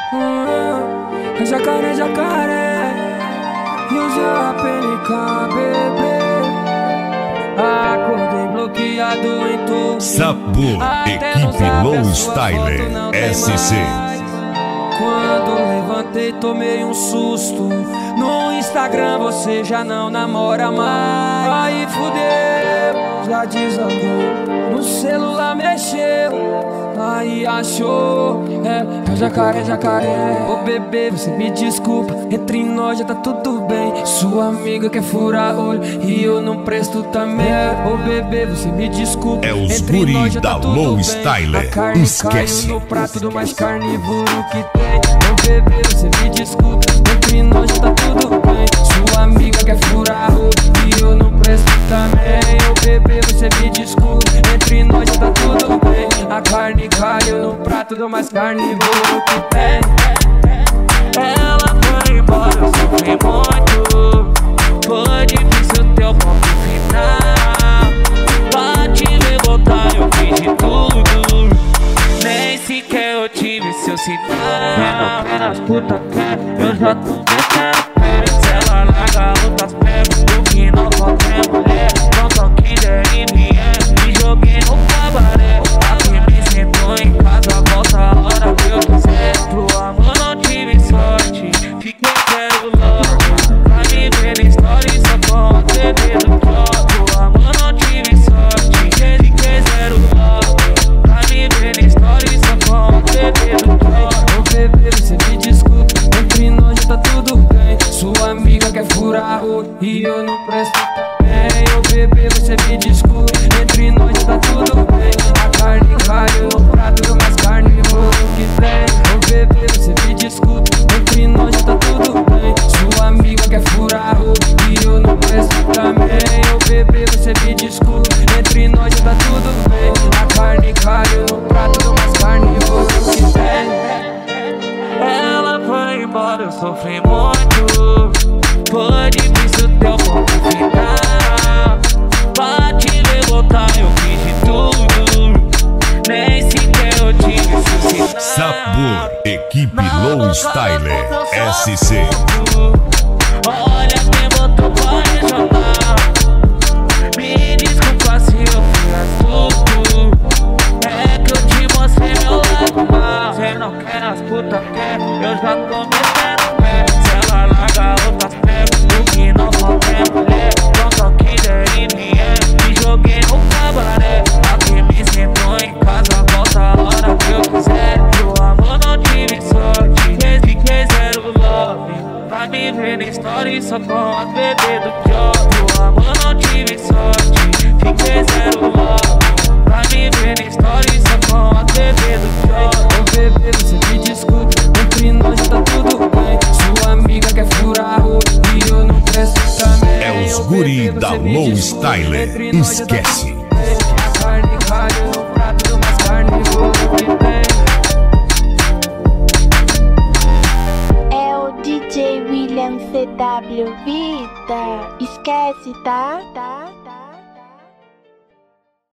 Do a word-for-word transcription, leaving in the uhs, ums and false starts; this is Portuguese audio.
hum, jacaré, jacaré, e o G A P N K, bebê. Acordei bloqueado em tudo. Sabor, equipe Low Style, S C. Quando levantei tomei um susto. No Instagram você já não namora mais. Aí fudeu, já desandou. No celular mexeu, aí achou. É, é jacaré, jacaré. Ô bebê, você me desculpa, entre nós já tá tudo bem. Sua amiga quer furar olho e eu não presto também. Ô bebê, você me desculpa, é os entre guri nós já da tá tudo Low bem. Style, A carne esquece. caiu no prato do mais carnívoro que tem. Ô bebê, você me desculpa, entre nós já tá tudo bem. Sua amiga quer furar olho e eu não presto também. Ô bebê, você me desculpa, entre nós já tá tudo bem. A carne caiu no prato do mais carnívoro que tem. Ela foi embora, eu sofri muito. Foi difícil teu ponto final. Pra te ver voltar eu fiz de tudo. Nem sequer eu tive seu sinal. Não apenas puta quer, eu já tô metendo pé. Se ela larga outras pegas, o que não pode é mulher. Não toque der e vier, me joguei no cabaré. Aqui me sentou em casa, volta a hora que eu quiser. Pro amor não tive sorte, fiquei zero logo. Pra me ver na história só com a T V do jogo. Pro amor não tive sorte, fiquei zero logo. Pra me ver na história só com a T V do jogo. Ô bebê, você me desculpa, entre nós já tá tudo bem. Sua amiga quer furar olho e eu não presto também. Ô bebê, você me desculpa, entre nós já tá tudo bem. A carne caiu no prato do mais carnívoro que tem. Ô bebê, você me desculpa, entre nós já tá tudo bem. Sua amiga quer furar olho e eu não presto também. Ô bebê, você me desculpa, entre nós já tá tudo bem. A carne caiu no prato do mais carnívoro que tem. Ela foi embora, eu sofri muito. Foi difícil teu ponto final. Pra te ver voltar eu fiz de tudo. Nem sequer eu tive seu sinal. Sabor, equipe Low Style, S C. Olha quem botou pra regional. Me desculpa se eu fui astuto. É que eu te mostrei meu lado mal. Cê não quer as putas quer, eu já tô metendo pé. Se ela larga outras pegas, o que não falta é mulher. Não toque der e vier, me joguei no cabaré. Aqui me sentou em casa, volta a hora que eu quiser. Pro amor não tive sorte, fiquei zero love. Pra me ver na história só com as bebês do jogo. Pro amor não tive sorte, fiquei zero love. Pra me ver na história só com as bebês do jogo. Ô bebê, você me desculpa, entre nós já tá tudo bem. Sua amiga quer furar olho e eu não presto também. É os guri da Low Style, esquece. A carne caiu no prato do mais carnívoro que tem. É o D J William C W Vida. Esquece, tá? Tá?